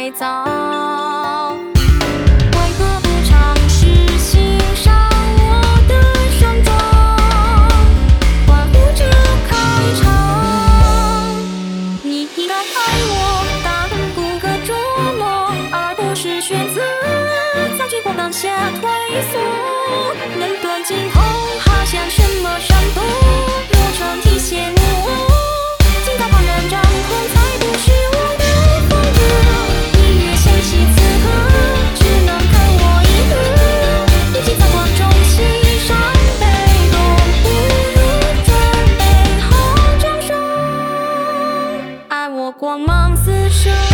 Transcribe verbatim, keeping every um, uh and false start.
太早。为何不尝试欣赏我的双妆，欢呼着开场？你应该爱我，但不可捉摸，而不是选择在聚光灯下退缩。能断尽头，好像什么闪躲，若成提线我，尽在旁人掌控，才不是我的风格。你越想起此刻，只能看我一个，已经在光中欣赏被动，不如准备好掌声，爱我光芒四射。